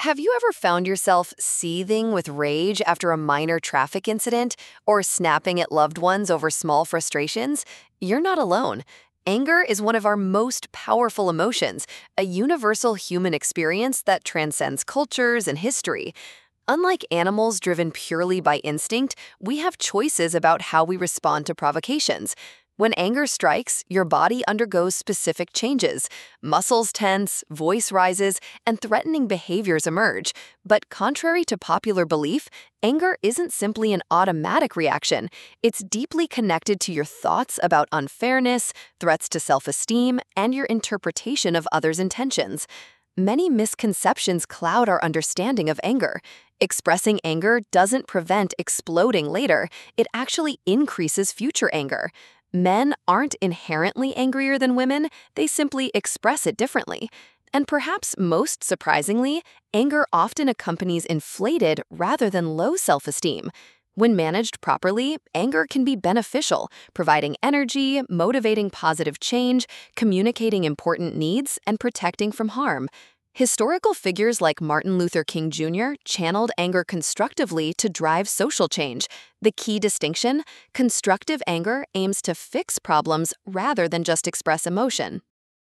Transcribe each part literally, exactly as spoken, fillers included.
Have you ever found yourself seething with rage after a minor traffic incident or snapping at loved ones over small frustrations? You're not alone. Anger is one of our most powerful emotions, a universal human experience that transcends cultures and history. Unlike animals driven purely by instinct, we have choices about how we respond to provocations. When anger strikes, your body undergoes specific changes. Muscles tense, voice rises, and threatening behaviors emerge. But contrary to popular belief, anger isn't simply an automatic reaction. It's deeply connected to your thoughts about unfairness, threats to self-esteem, and your interpretation of others' intentions. Many misconceptions cloud our understanding of anger. Expressing anger doesn't prevent exploding later, it actually increases future anger. Men aren't inherently angrier than women, they simply express it differently. And perhaps most surprisingly, anger often accompanies inflated rather than low self-esteem. When managed properly, anger can be beneficial, providing energy, motivating positive change, communicating important needs, and protecting from harm. Historical figures like Martin Luther King Junior channeled anger constructively to drive social change. The key distinction: constructive anger aims to fix problems rather than just express emotion.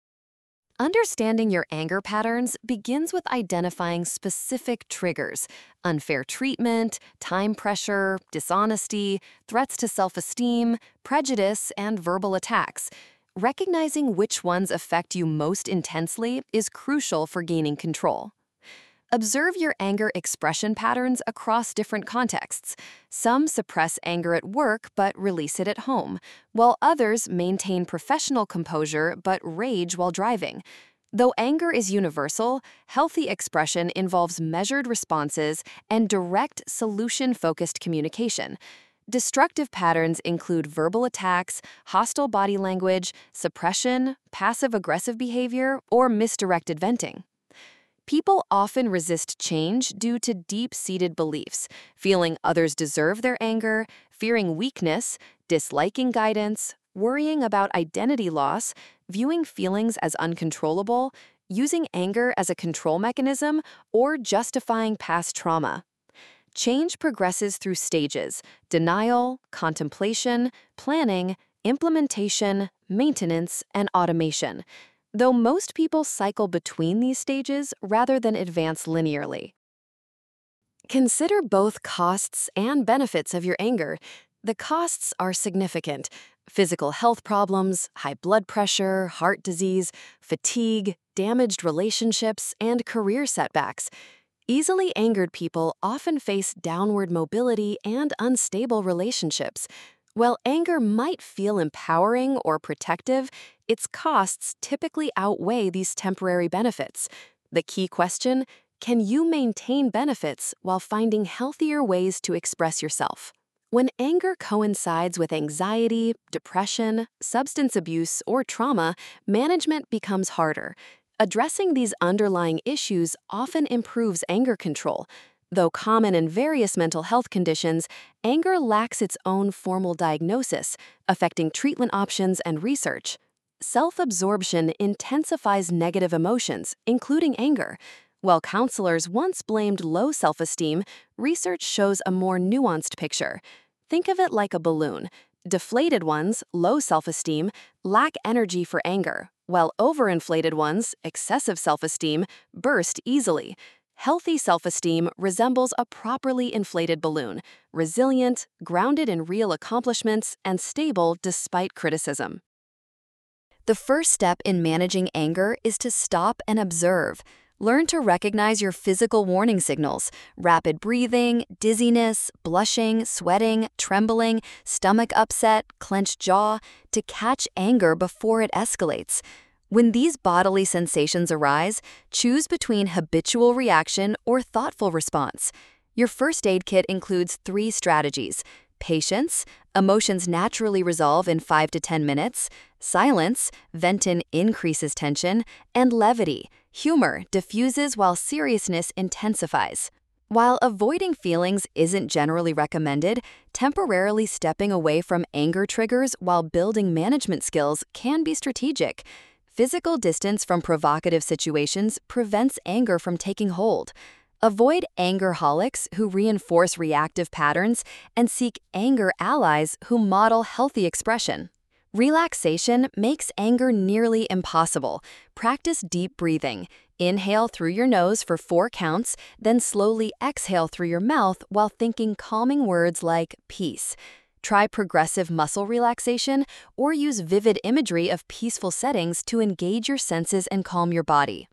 Understanding your anger patterns begins with identifying specific triggers: unfair treatment, time pressure, dishonesty, threats to self-esteem, prejudice, and verbal attacks. Recognizing which ones affect you most intensely is crucial for gaining control. Observe your anger expression patterns across different contexts. Some suppress anger at work but release it at home, while others maintain professional composure but rage while driving. Though anger is universal, healthy expression involves measured responses and direct, solution-focused communication. Destructive patterns include verbal attacks, hostile body language, suppression, passive-aggressive behavior, or misdirected venting. People often resist change due to deep-seated beliefs, feeling others deserve their anger, fearing weakness, disliking guidance, worrying about identity loss, viewing feelings as uncontrollable, using anger as a control mechanism, or justifying past trauma. Change progresses through stages: denial, contemplation, planning, implementation, maintenance, and automation, though most people cycle between these stages rather than advance linearly. Consider both costs and benefits of your anger. The costs are significant: physical health problems, high blood pressure, heart disease, fatigue, damaged relationships, and career setbacks. Easily angered people often face downward mobility and unstable relationships. While anger might feel empowering or protective, its costs typically outweigh these temporary benefits. The key question: can you maintain benefits while finding healthier ways to express yourself? When anger coincides with anxiety, depression, substance abuse, or trauma, management becomes harder. Addressing these underlying issues often improves anger control. Though common in various mental health conditions, anger lacks its own formal diagnosis, affecting treatment options and research. Self-absorption intensifies negative emotions, including anger. While counselors once blamed low self-esteem, research shows a more nuanced picture. Think of it like a balloon. Deflated ones, low self-esteem, lack energy for anger, while overinflated ones, excessive self-esteem, burst easily. Healthy self-esteem resembles a properly inflated balloon, resilient, grounded in real accomplishments, and stable despite criticism. The first step in managing anger is to stop and observe. Learn to recognize your physical warning signals: rapid breathing, dizziness, blushing, sweating, trembling, stomach upset, clenched jaw, to catch anger before it escalates. When these bodily sensations arise, choose between habitual reaction or thoughtful response. Your first aid kit includes three strategies: patience, emotions naturally resolve in five to ten minutes; silence, venting increases tension; and levity, humor diffuses while seriousness intensifies. While avoiding feelings isn't generally recommended, temporarily stepping away from anger triggers while building management skills can be strategic. Physical distance from provocative situations prevents anger from taking hold. Avoid angerholics who reinforce reactive patterns and seek anger allies who model healthy expression. Relaxation makes anger nearly impossible. Practice deep breathing. Inhale through your nose for four counts, then slowly exhale through your mouth while thinking calming words like peace. Try progressive muscle relaxation or use vivid imagery of peaceful settings to engage your senses and calm your body.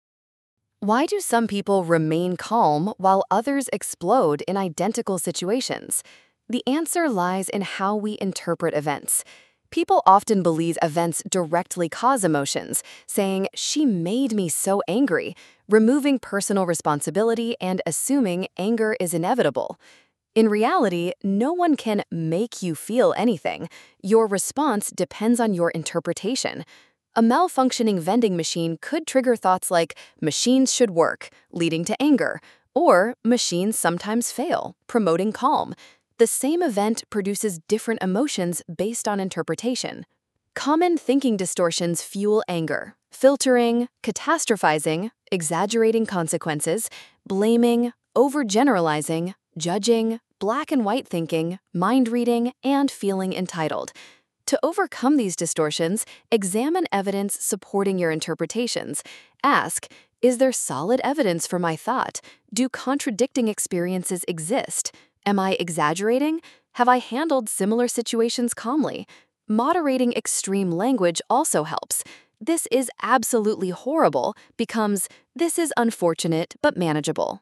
Why do some people remain calm while others explode in identical situations? The answer lies in how we interpret events. People often believe events directly cause emotions, saying, "She made me so angry," removing personal responsibility and assuming anger is inevitable. In reality, no one can make you feel anything. Your response depends on your interpretation. A malfunctioning vending machine could trigger thoughts like, "Machines should work," leading to anger, or "Machines sometimes fail," promoting calm. The same event produces different emotions based on interpretation. Common thinking distortions fuel anger: filtering, catastrophizing, exaggerating consequences, blaming, overgeneralizing, judging, black and white thinking, mind reading, and feeling entitled. To overcome these distortions, examine evidence supporting your interpretations. Ask, is there solid evidence for my thought? Do contradicting experiences exist? Am I exaggerating? Have I handled similar situations calmly? Moderating extreme language also helps. "This is absolutely horrible" becomes, "This is unfortunate but manageable."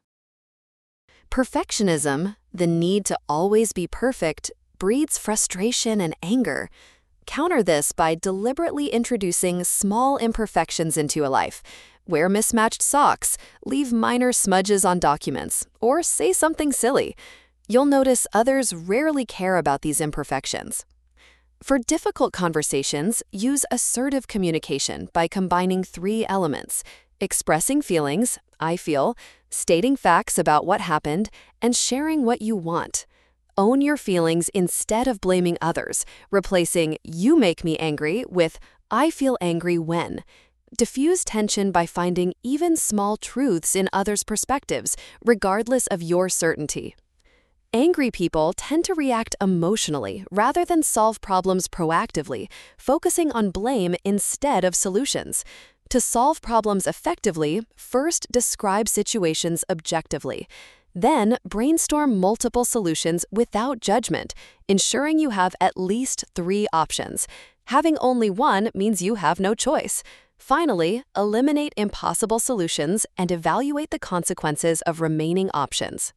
Perfectionism, the need to always be perfect, breeds frustration and anger. Counter this by deliberately introducing small imperfections into a life. Wear mismatched socks, leave minor smudges on documents, or say something silly. You'll notice others rarely care about these imperfections. For difficult conversations, use assertive communication by combining three elements: expressing feelings, "I feel," stating facts about what happened, and sharing what you want. Own your feelings instead of blaming others, replacing "you make me angry" with "I feel angry when." Diffuse tension by finding even small truths in others' perspectives, regardless of your certainty. Angry people tend to react emotionally rather than solve problems proactively, focusing on blame instead of solutions. To solve problems effectively, first describe situations objectively. Then brainstorm multiple solutions without judgment, ensuring you have at least three options. Having only one means you have no choice. Finally, eliminate impossible solutions and evaluate the consequences of remaining options.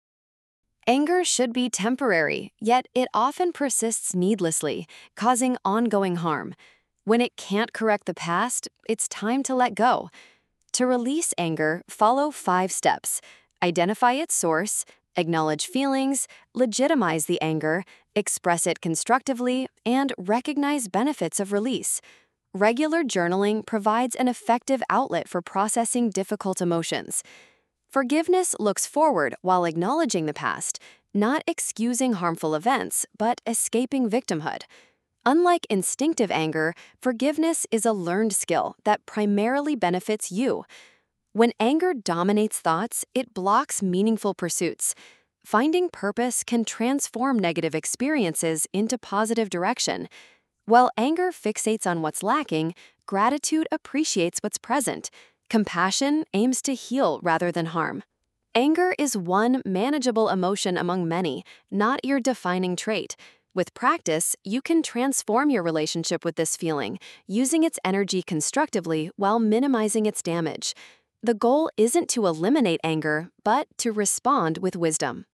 Anger should be temporary, yet it often persists needlessly, causing ongoing harm. When it can't correct the past, it's time to let go. To release anger, follow five steps. Identify its source, acknowledge feelings, legitimize the anger, express it constructively, and recognize benefits of release. Regular journaling provides an effective outlet for processing difficult emotions. Forgiveness looks forward while acknowledging the past, not excusing harmful events, but escaping victimhood. Unlike instinctive anger, forgiveness is a learned skill that primarily benefits you. When anger dominates thoughts, it blocks meaningful pursuits. Finding purpose can transform negative experiences into positive direction. While anger fixates on what's lacking, gratitude appreciates what's present. Compassion aims to heal rather than harm. Anger is one manageable emotion among many, not your defining trait. With practice, you can transform your relationship with this feeling, using its energy constructively while minimizing its damage. The goal isn't to eliminate anger, but to respond with wisdom.